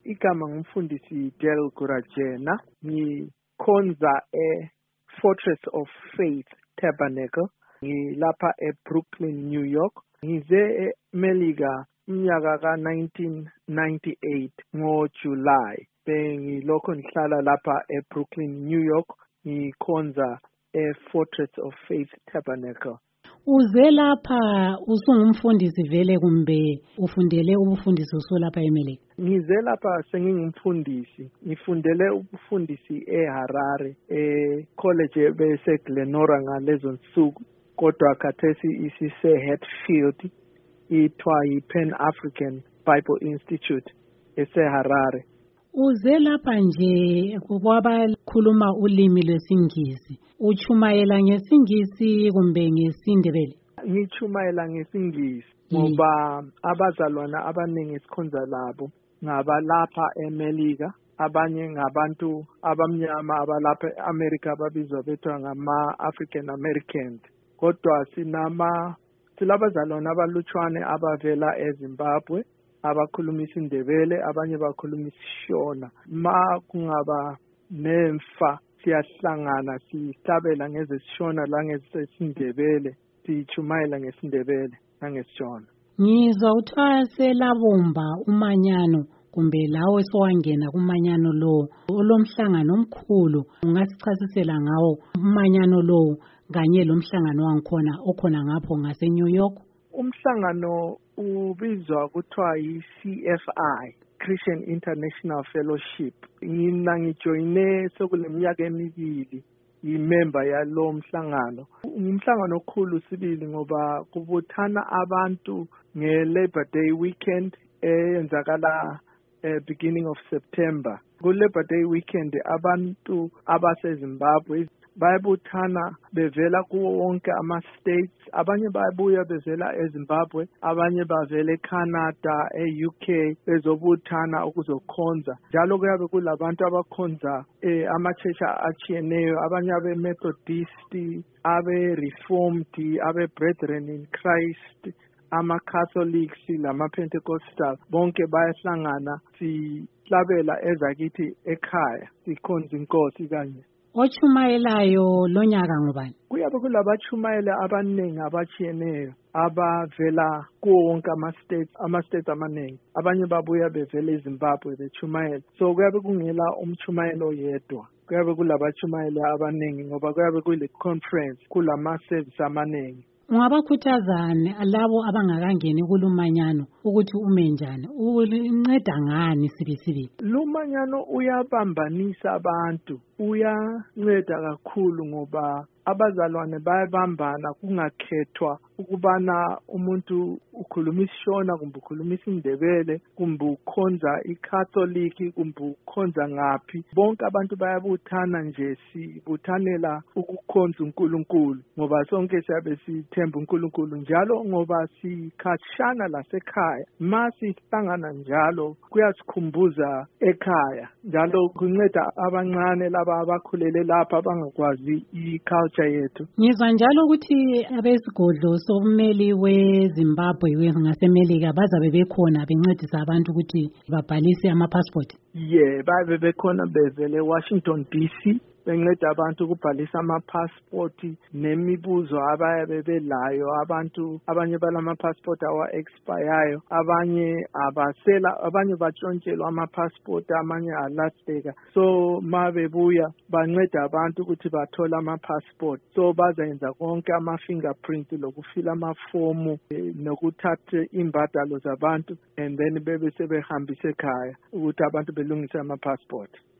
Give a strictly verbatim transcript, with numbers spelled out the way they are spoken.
igama ngumfundisi Del Gurajena, ngikhonza e-Fortress of Faith Tabernacle, ngilapha e-Brooklyn, New York. Ngize eMelika umnyaka ka nineteen ninety-eight ngoJuly. Bengilokho ngihlala lapha eBrooklyn, New York, ngikhonza e-Fortress of Faith Tabernacle. Uze lapha usungumfundisi vele kumbe ufundele ubufundisi usolapha eMelika? Ngize lapha sengingumfundisi. Ngifundele ubufundisi eHarare, e-college beseGlenora ngalezo nsuku, kodwa khathesi isise Hatfield, ithiwa yi-Pan African Bible Institute eseHarare. Uze lapha nje kwabakhuluma ulimi lwesiNgisi, uchumayela ngesingisi kumbe ngesindebele? Ngichumayela ngesingisi ngoba abazalwana abaningi esikhonza labo ngabalapha eMelika, abanye ngabantu abamnyama abalapha eAmerica ababizwa bethiwa ngama-African Americans. Kodwa sinama silabazalwana abalutshwane abavela eZimbabwe abakhuluma isindebele, abanye bakhuluma isishona. Ma kungaba nemfa siyahlangana sihlabela ngezesishona la ngezesindebele, sichumayela ngesindebele nangesishona. Ngizwa uthiwa selabumba umanyano kumbe lawe sowangena kumanyano lo olomhlangano omkhulu, ungasichasisela ngawo umanyano lo kanye lomhlangano wangikhona okhona ngapho ngase New York? Umhlangano ubizwa kuthiwa yi-C F I, Christian International Fellowship. Mina ngijoyine sekuleminyaka emibili imember yalo mhlangano. Umhlangano okhulu sibili ngoba kubuthana abantu nge-Labor Day weekend eyenzakala uh, beginning of September. Ku-Labor Day weekend abantu abaseZimbabwe bayabuthana bevela kuwo wonke ama-states. Abanye bayabuya bevela eZimbabwe, abanye bavela eCanada, e-U K bezobuthana ukuzokhonza. Njalo kuyabe kulabantu abakhonza eh, ama-church achiyeneyo, abanye abe-Methodist, abe-Reformed, abe-Brethren in Christ, ama-Catholics, lama-Pentecostal, bonke bayahlangana sihlabela ezakithi ekhaya, sikhonza inkosi kanye. Ochumayelayo lonyaka ngubani? Kuyabe kulabachumayela abaningi abachiyeneyo abavela kuwo wonke ama-states ama-states amaningi. Abanye babuya bevela eZimbabwe bechumayela. So kuyabe kungela umchumayelo yedwa, kuyabe kulabachumayela abaningi ngoba kuyabe kule conference kulama-service amaningi. Ungabakhuthazani labo abangakangeni kulumanyano ukuthi ume njani? Unceda ngani sibisibi? Lumanyano uyabambanisa abantu, uyanceda kakhulu ngoba abazalwane bayabambana kungakhethwa ukubana umuntu ukhuluma isishona kumbe ukhuluma isindebele kumbe ukhonza iCatholic kumbe ukhonza ngaphi. Bonke abantu bayabuthana nje sibuthanela ukukhonza uNkulunkulu ngoba sonke siyabe sithemba uNkulunkulu njalo ngoba sikhatshana lasekhaya. Ma sihlangana njalo kuyasikhumbuza ekhaya, njalo kunceda abancane laba abakhulele lapha abangakwazi iculture yethu. Ngizwa njalo ukuthi abesigodlo someli weZimbabwe ngaseMelika bazabe bekhona bencedisa abantu ukuthi babhalise ama-passport. Yeah, babe bekhona bevele eWashington D C benceda abantu ukubhalisa ama-passport nemibuzo abayabe belayo. Abantu abanye balama-passport awa-expireyo, abanye abasela, abanye batshontshelwa ama-passport, amanye alahleka. So ma bebuya banceda abantu ukuthi bathole ama-passport. So bazayenza konke ama-fingerprint lokufila amafomu nokuthatha imbadalo zabantu and then bebe sebehambisa ekhaya ukuthi abantu belungise ama-passport.